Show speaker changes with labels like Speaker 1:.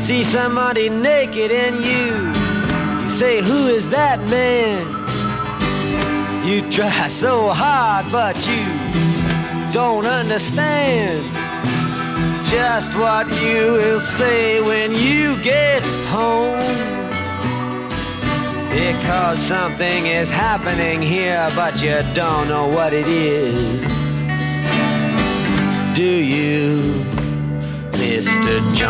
Speaker 1: see somebody naked and you say, who is that man? You try so hard, but you don't understand just what you will say when you get home. Because something is happening here, but you don't know what it is. Do you, Mr. Jones?